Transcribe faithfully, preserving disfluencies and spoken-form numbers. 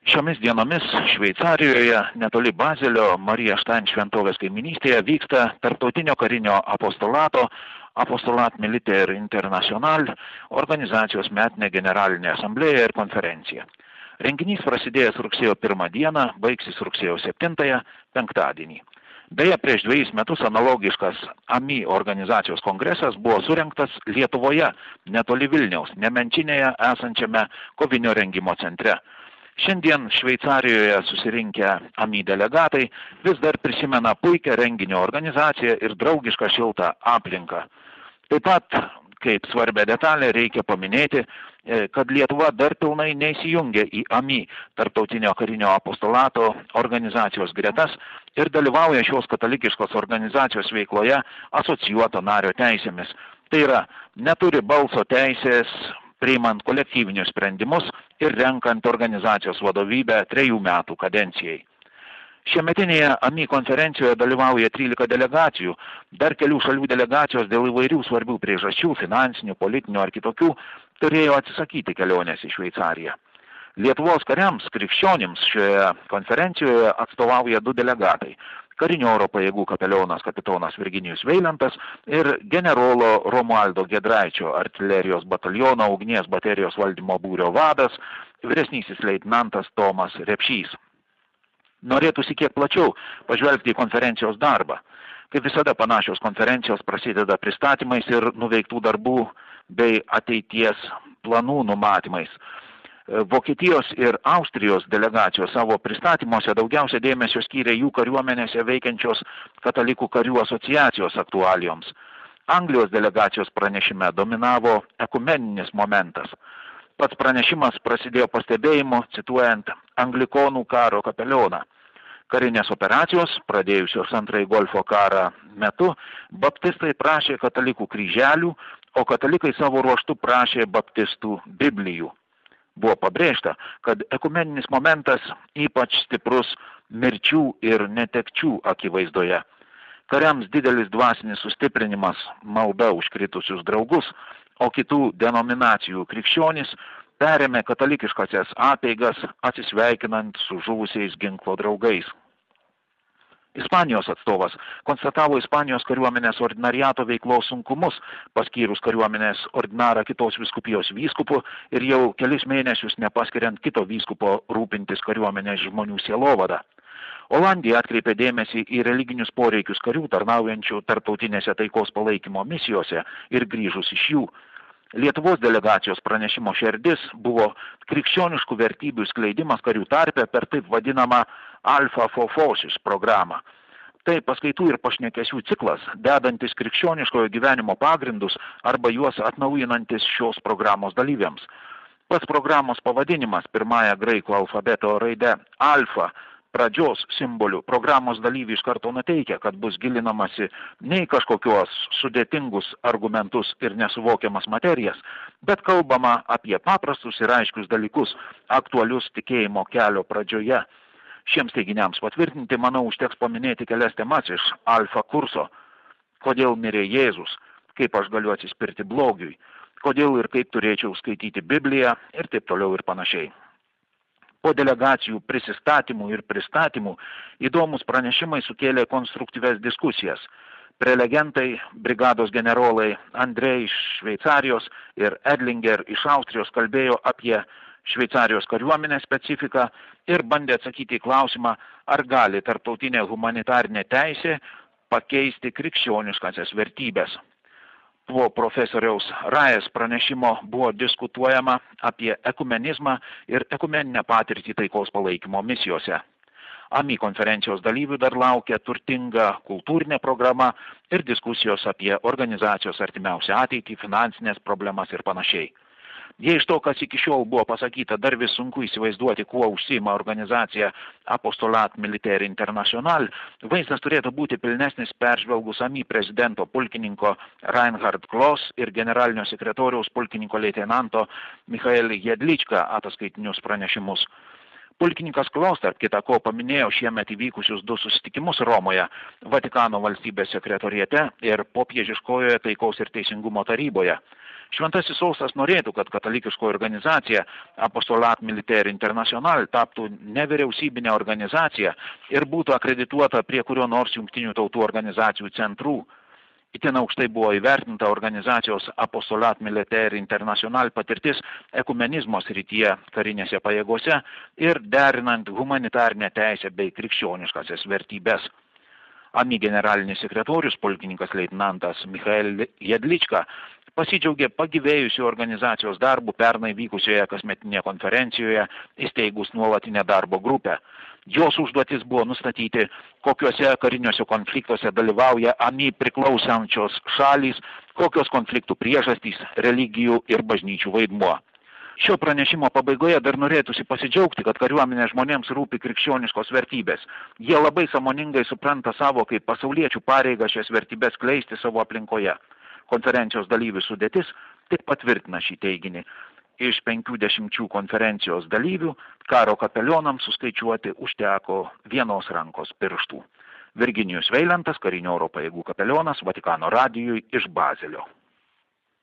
Šiomis dienomis Šveicarijoje, netoli Bazelio, Marija Štain šventovės kaiminystėje vyksta tarptautinio karinio apostolato Apostolat Militaire International organizacijos metinė generalinė asamblėja ir konferencija. Renginys prasidėjęs rugsėjo pirmą dieną, baigsis rugsėjo septintąją, penktadienį. Beje, prieš dviejus metus analogiškas A M I organizacijos kongresas buvo surengtas Lietuvoje, netoli Vilniaus, Nemenčinėje esančiame kovinio rengimo centre. Šiandien Šveicarijoje susirinkę A M I delegatai vis dar prisimena puikią renginio organizaciją ir draugišką šiltą aplinką. Taip pat, kaip svarbią detalę, reikia paminėti, kad Lietuva dar pilnai neįsijungia į A M I tarptautinio karinio apostolato organizacijos gretas ir dalyvauja šios katalikiškos organizacijos veikloje asocijuoto nario teisėmis. Tai yra, neturi balso teisės priimant kolektyvinius sprendimus ir renkant organizacijos vadovybę trejų metų kadencijai. Šiemetinėje A M I konferencijoje dalyvauja trylika delegacijų, dar kelių šalių delegacijos dėl įvairių svarbių priežasčių, finansinių, politinių ar kitokių, turėjo atsisakyti kelionės į Šveicariją. Lietuvos kariams, krikščionims šioje konferencijoje atstovauja du delegatai. Karinio oro pajėgų kapelionas kapitonas Virginijus Veilentas ir generolo Romualdo Giedraičio artilerijos bataliono ugnies baterijos valdymo būrio vadas, vyresnysis leitenantas Tomas Repšys. Norėtųsi kiek plačiau pažvelgti į konferencijos darbą. Kaip visada panašios konferencijos prasideda pristatymais ir nuveiktų darbų bei ateities planų numatymais. Vokietijos ir Austrijos delegacijos savo pristatymuose daugiausia dėmesio skyrė jų kariuomenėse veikiančios katalikų karių asociacijos aktualijoms. Anglijos delegacijos pranešime dominavo ekumeninis momentas. Pats pranešimas prasidėjo pastebėjimu, cituojant anglikonų karo kapelioną. Karinės operacijos, pradėjusios antrąjį Golfo karą metu, baptistai prašė katalikų kryželių, o katalikai savo ruoštų prašė baptistų Biblijų. Buvo pabrėžta, kad ekumeninis momentas ypač stiprus mirčių ir netekčių akivaizdoje. Kariams didelis dvasinis sustiprinimas, malda užkritusius draugus, o kitų denominacijų krikščionys perėmė katalikiškasias apeigas, atsisveikinant su žuvusiais ginklo draugais. Ispanijos atstovas konstatavo Ispanijos kariuomenės ordinariato veiklos sunkumus, paskyrus kariuomenės ordinarą kitos vyskupijos vyskupu ir jau kelis mėnesius nepaskiriant kito vyskupo rūpintis kariuomenės žmonių sielovadą. Olandija atkreipė dėmesį į religinius poreikius karių tarnaujančių tarptautinėse taikos palaikymo misijose ir grįžus iš jų. Lietuvos delegacijos pranešimo šerdis buvo krikščioniškų vertybių skleidimas karių tarpe per taip vadinamą Alpha Fofosis programą. Tai paskaitų ir pašnekesių ciklas, dedantis krikščioniškojo gyvenimo pagrindus arba juos atnaujinantis šios programos dalyviams. Pats programos pavadinimas pirmąją graikų alfabeto raide Alfa pradžios simbolių programos dalyvių iš karto nuteikia, kad bus gilinamasi ne į kažkokios sudėtingus argumentus ir nesuvokiamas materijas, bet kalbama apie paprastus ir aiškius dalykus, aktualius tikėjimo kelio pradžioje. Šiems teiginiams patvirtinti, manau, užteks paminėti kelias temas iš Alfa kurso. Kodėl mirė Jėzus, kaip aš galiu atsispirti blogiui, kodėl ir kaip turėčiau skaityti Bibliją ir taip toliau ir panašiai. Po delegacijų prisistatymų ir pristatymų įdomus pranešimai sukėlė konstruktyves diskusijas. Prelegentai, brigados generolai Andrei iš Šveicarijos ir Edlinger iš Austrijos kalbėjo apie Šveicarijos kariuomenės specifiką ir bandė atsakyti į klausimą, ar gali tarptautinė humanitarinė teisė pakeisti krikščioniškasias vertybės. Po profesoriaus Rajas pranešimo buvo diskutuojama apie ekumenizmą ir ekumeninę patirtį taikos palaikymo misijose. A M I konferencijos dalyvių dar laukia turtinga kultūrinė programa ir diskusijos apie organizacijos artimiausią ateitį, finansinės problemas ir panašiai. Jei iš to, kas iki šiol buvo pasakyta, dar vis sunku įsivaizduoti, kuo užsiima organizacija Apostolat Militaire International, vaizdas turėtų būti pilnesnis peržvelgus A M I prezidento pulkininko Reinhard Kloss ir generalinio sekretoriaus pulkininko leitenanto Michael Jedlička ataskaitinius pranešimus. Pulkininkas Kloss, tarp kita ko, paminėjo šiemet įvykusius du susitikimus Romoje, Vatikano valstybės sekretoriate ir popiežiškojoje taikos ir teisingumo taryboje. Šventasis sostas norėtų, kad katalikiško organizacija Apostolat Militaire International taptų nevyriausybinė organizacija ir būtų akredituota prie kurio nors jungtinių tautų organizacijų centrų. Itin aukštai buvo įvertinta organizacijos Apostolat Militaire International patirtis ekumenizmo srityje karinėse pajėgose ir derinant humanitarinę teisę bei krikščioniškasias vertybės. A M I generalinis sekretorius, pulkininkas leitenantas Michael Jedlička, pasidžiaugė pagyvėjusių organizacijos darbų pernai vykusioje kasmetinėje konferencijoje įsteigus nuolatinę darbo grupę. Jos užduotis buvo nustatyti, kokiuose kariniuose konfliktuose dalyvauja A M I priklausančios šalys, kokios konfliktų priežastys, religijų ir bažnyčių vaidmuo. Šio pranešimo pabaigoje dar norėtųsi pasidžiaugti, kad kariuomenė žmonėms rūpi krikščioniškos vertybės. Jie labai sąmoningai supranta savo kaip pasauliečių pareigą šias vertybės kleisti savo aplinkoje. Konferencijos dalyvių sudėtis tik patvirtina šį teiginį. Iš penkiasdešimčių konferencijos dalyvių karo kapelionams suskaičiuoti užteko vienos rankos pirštų. Virginijus Veilentas, karinio oro pajėgų kapelionas, Vatikano radijui iš Bazelio.